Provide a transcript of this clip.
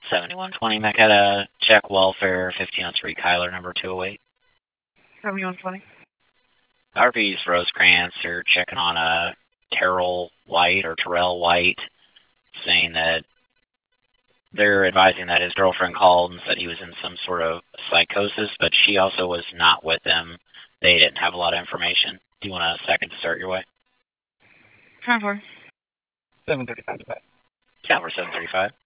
7120 Macetta, check welfare, 1503 Kyler, number 208. 7120. RP's Rosecrans are checking on a Terrell White, saying that they're advising that his girlfriend called and said he was in some sort of psychosis, but she also was not with him. They didn't have a lot of information. Do you want a second to start your way? Time for 735. Yeah, we're 735.